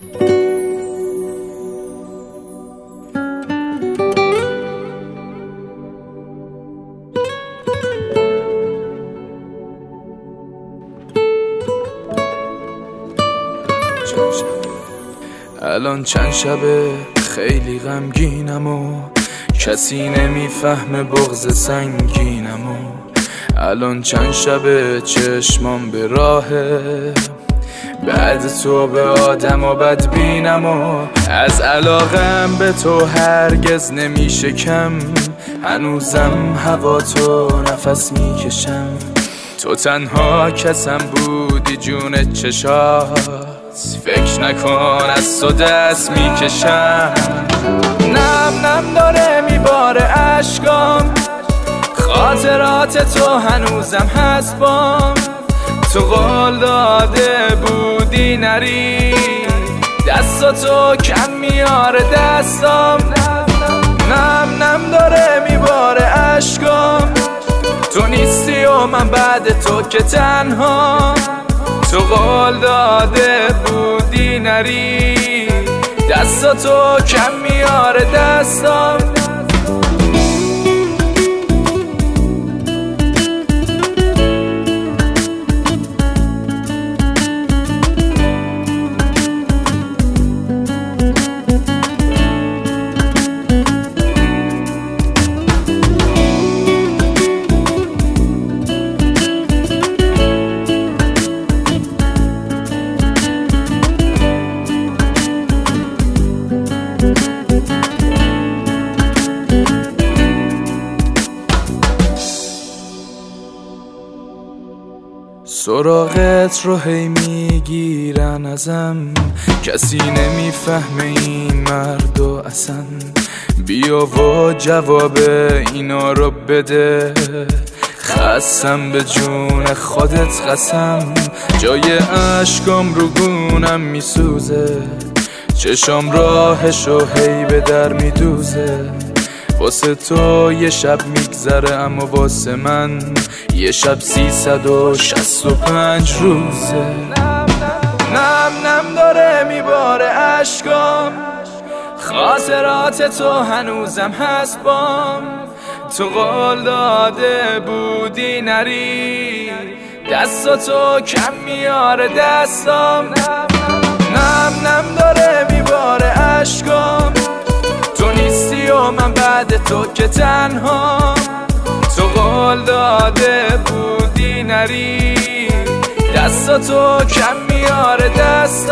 الان چند شبه خیلی غمگینم و کسی نمیفهمه بغض سنگینم و الان چند شبه چشمام به راهه بعد تو به آدم و بدبینم و از علاقم به تو هرگز نمیشکم هنوزم هوا تو نفس میکشم تو تنها کسم بودی جون چشات فکر نکن از تو دست میکشم نم نم داره میباره عشقام خاطرات تو هنوزم هست بام تو قول داده بودی نری دستاتو کم میاره دستام نم نم داره میباره عشقام تو نیستی و من بعد تو که تنها تو قول داده بودی نری دستاتو کم میاره دستام سراغت رو هی میگیرن ازم کسی نمیفهمه این مردو اصلا بیا و جواب اینا رو بده خستم به جون خودت قسم جای عشقام رو گونم میسوزه چشام راهشو هی به در میدوزه واسه تو یه شب میگذره اما واسه من یه شب 365 روزه نم نم داره میباره عشقام خاطرات تو هنوزم هست بام تو قول داده بودی نری دستاتو کم میاره دستام نم نم داره میباره عشقام تو نیستی و من بعد تو که تنها تو قول داده بودی نری دستاتو کم میاره دست